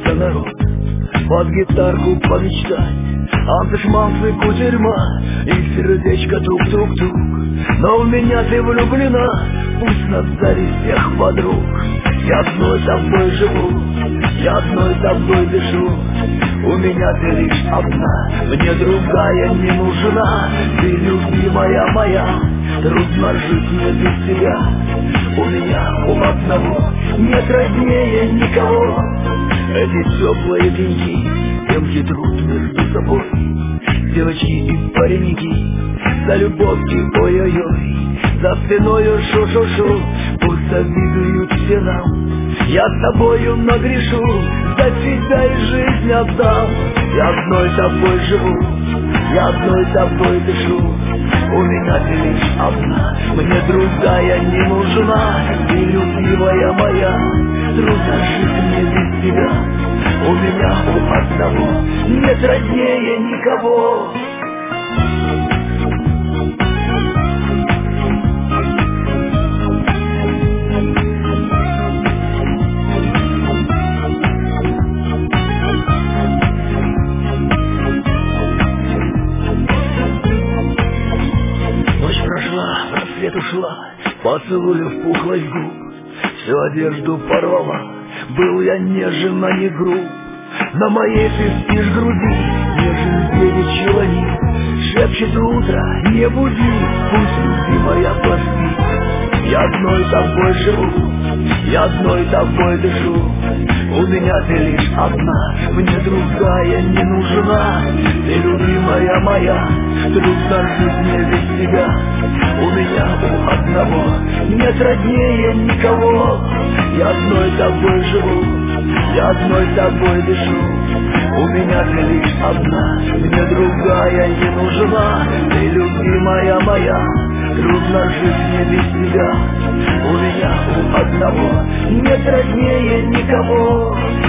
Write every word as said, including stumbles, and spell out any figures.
собрался народ под гитарку помечтать. Амсы-шмамсы, кутерьма и сердечко тук-тук-тук. Но в меня ты влюблена, пусть на заре всех подруг. Я одной тобой живу, я одной тобой дышу. У меня ты лишь одна, мне другая не нужна. Ты любимая моя, трудно жить мне без тебя. У меня у одного нет роднее никого. Эти теплые деньги, темки труд между собой. Девочки и пареньки, за любовь, ой-ой-ой, за спиною шу-шу-шу. Пусть завидуют все нам, я с тобою нагрешу, за тебя и жизнь отдам. Я одной тобой живу, я одной тобой дышу. У меня ты лишь одна, мне другая не нужна. Ты любимая моя, трудно жить мне без тебя. У меня у одного нет роднее никого. Рассвет ушла, поцелуев пухлость губ, всю одежду порвала, был я нежен, а не груб. На моей ты спишь груди, нежен девичий ланит, шепчет утро, не буди, пусть любимая поспит. Я одной тобой живу, я одной тобой дышу. У меня ты лишь одна, мне другая не нужна. Ты любимая моя, трудно жить мне без тебя. У меня у одного нет роднее никого. Я одной тобой живу, я одной тобой дышу. У меня ты лишь одна, мне другая не нужна. Ты любимая моя, трудно жить мне без тебя. У меня у одного нет роднее никого.